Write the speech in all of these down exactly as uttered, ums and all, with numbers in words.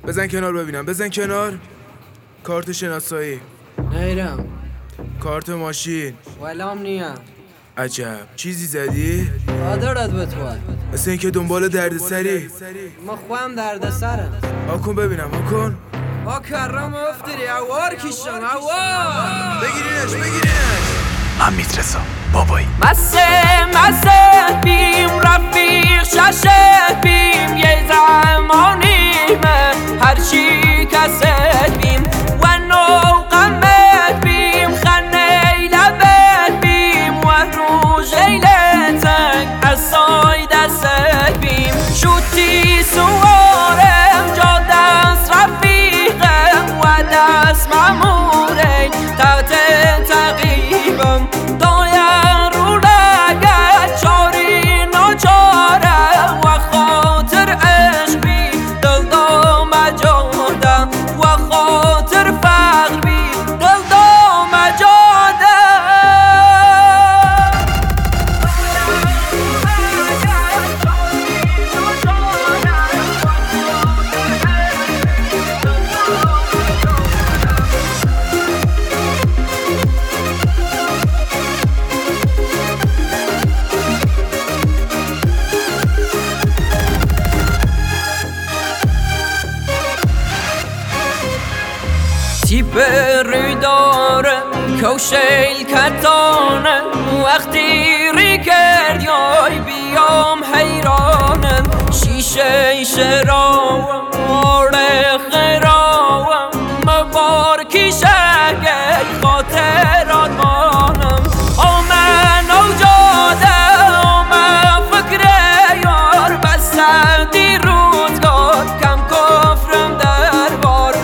بزن کنار ببینم، بزن کنار. کارت شناسایی. نیرم. کارت ماشین. ولام نیم. عجب، چیزی زدی؟ آدرت بتوان. مثل این که دنبال درد سری. ما خوام درد سرم. آکن ببینم، آکن. ها کرم افتری اوار کشم اوار. بگیرینش بگیرینش. حمید رضا بابایی. مسه مسه بیم رفیق ششه بیم یه زمانی من هر چی کسد بیم و نو قمت بیم خنه لبت بیم و روژ ایلتنگ اصای دست بیم شوتی سوارم جا دست رفیقم و دست مموره تحت تقیبم تیپ روی دارم کوشیل کتانم وقتی ری کرد یای بیام حیرانم شیشه شراوم آره خراوم مبار کشگه خاطرات مانم آمن او جاده آمن فکر یار بسته دی روزگار کم کفرم در بار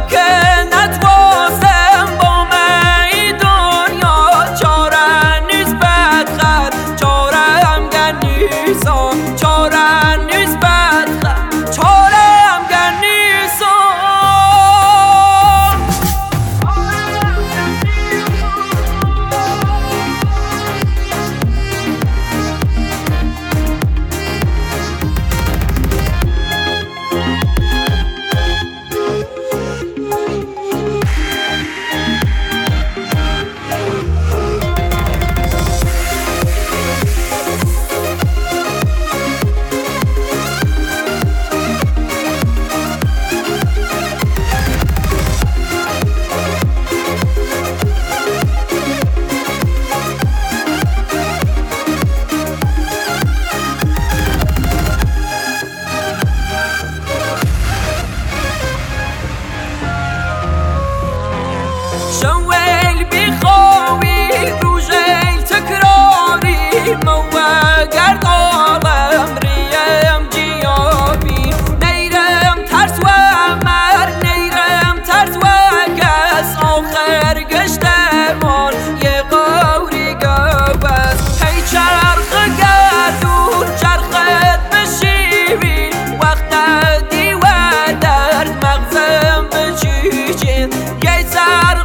شویل بیخوی روژیل تکراری موه گردالم ریم جیابی نیرم ترس و مرگ نیرم ترس و کس آخر گشتمان یه قوری گوست هی چرخ گردون چرخت بشیوی وقت دی و درد مغزم بچیچین یه سر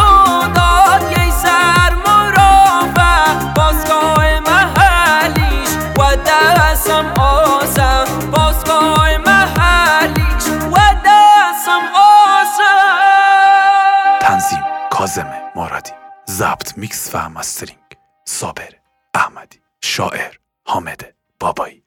تنظیم کاظم مرادی، ضبط میکس و مسترینگ صابر احمدی، شاعر حامد بابایی.